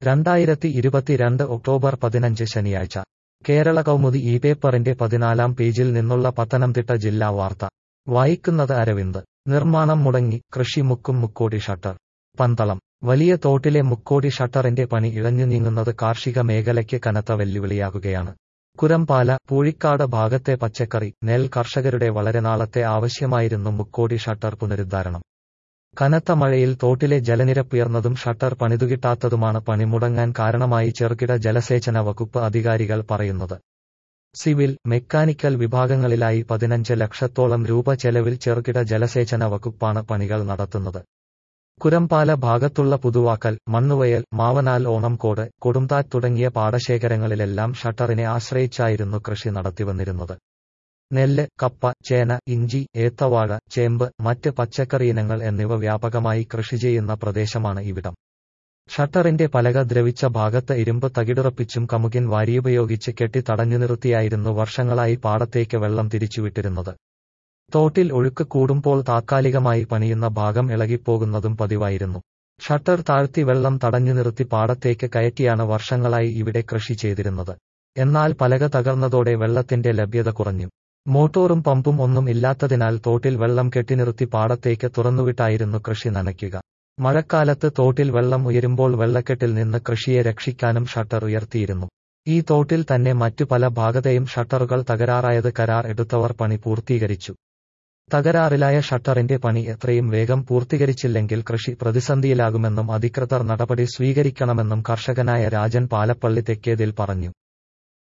2022 October 15 ശനിയാഴ്ച കേരള കൗമുദി ഈ പേപ്പറിന്റെ 14-ാം പേജിൽ നിന്നുള്ള പത്തനംതിട്ട ജില്ലാ വാർത്ത വായിക്കുന്നത് അരവിന്ദ്. നിർമ്മാണം മുടങ്ങി, കൃഷി മുക്കും മുക്കോടി ഷട്ടർ. പന്തളം. വലിയ തോട്ടിലെ മുക്കോടി ഷട്ടറിന്റെ പണി ഇഴഞ്ഞു നീങ്ങുന്നത് കാർഷിക മേഖലയ്ക്ക് കനത്ത വെല്ലുവിളിയാകുകയാണ്. കുരമ്പാല, പൂഴിക്കാട് ഭാഗത്തെ പച്ചക്കറി, നെൽ കർഷകരുടെ വളരെ നാളത്തെ ആവശ്യമായിരുന്നു മുക്കോടി ഷട്ടർ പുനരുദ്ധാരണം. കനത്ത മഴയിൽ തോട്ടിലെ ജലനിരപ്പുയർന്നതും ഷട്ടർ പണിതുകിട്ടാത്തതുമാണ് പണി മുടങ്ങാൻ കാരണമായി ചെറുകിട ജലസേചന വകുപ്പ് അധികാരികൾ പറയുന്നത്. സിവിൽ, മെക്കാനിക്കൽ വിഭാഗങ്ങളിലായി 15 ലക്ഷത്തോളം രൂപ ചെലവിൽ ചെറുകിട ജലസേചന വകുപ്പാണ് പണികൾ നടത്തുന്നത്. കുരമ്പാല ഭാഗത്തുള്ള പുതുവാക്കൽ, മണ്ണുവയൽ, മാവനാൽ, ഓണംകോട്, കൊടുംതാറ്റ് തുടങ്ങിയ പാടശേഖരങ്ങളിലെല്ലാം ഷട്ടറിനെ ആശ്രയിച്ചായിരുന്നു കൃഷി നടത്തിവന്നിരുന്നത്. നെല്ല്, കപ്പ, ചേന, ഇഞ്ചി, ഏത്തവാഴ, ചേമ്പ്, മറ്റ് പച്ചക്കറിയിനങ്ങൾ എന്നിവ വ്യാപകമായി കൃഷി ചെയ്യുന്ന പ്രദേശമാണ് ഇവിടം. ഷട്ടറിന്റെ പലക ദ്രവിച്ച ഭാഗത്ത് ഇരുമ്പ് തകിടുറപ്പിച്ചും കമുകിൻ വാരിയുപയോഗിച്ച് കെട്ടി തടഞ്ഞു നിർത്തിയായിരുന്നു വർഷങ്ങളായി പാടത്തേക്ക് വെള്ളം തിരിച്ചുവിട്ടിരുന്നത്. തോട്ടിൽ ഒഴുക്ക് കൂടുമ്പോൾ താത്കാലികമായി പണിയുന്ന ഭാഗം ഇളകിപ്പോകുന്നതും പതിവായിരുന്നു. ഷട്ടർ താഴ്ത്തി വെള്ളം തടഞ്ഞു നിർത്തി പാടത്തേക്ക് കയറ്റിയാണ് വർഷങ്ങളായി ഇവിടെ കൃഷി ചെയ്തിരുന്നത്. എന്നാൽ പലക തകർന്നതോടെ വെള്ളത്തിന്റെ ലഭ്യത കുറഞ്ഞു. മോട്ടോറും പമ്പും ഒന്നും ഇല്ലാത്തതിനാൽ തോട്ടിൽ വെള്ളം കെട്ടിനിർത്തി പാടത്തേക്ക് തുറന്നുവിട്ടായിരുന്നു കൃഷി നനയ്ക്കുക. മഴക്കാലത്ത് തോട്ടിൽ വെള്ളം ഉയരുമ്പോൾ വെള്ളക്കെട്ടിൽ നിന്ന് കൃഷിയെ രക്ഷിക്കാനും ഷട്ടർ ഉയർത്തിയിരുന്നു. ഈ തോട്ടിൽ തന്നെ മറ്റു പല ഭാഗത്തെയും ഷട്ടറുകൾ തകരാറായത് കരാർ എടുത്തവർ പണി പൂർത്തീകരിച്ചു. തകരാറിലായ ഷട്ടറിന്റെ പണി എത്രയും വേഗം പൂർത്തീകരിച്ചില്ലെങ്കിൽ കൃഷി പ്രതിസന്ധിയിലാകുമെന്നും അധികൃതർ നടപടി സ്വീകരിക്കണമെന്നും കർഷകനായ രാജൻ പാലപ്പള്ളി തെക്കേതിൽ പറഞ്ഞു.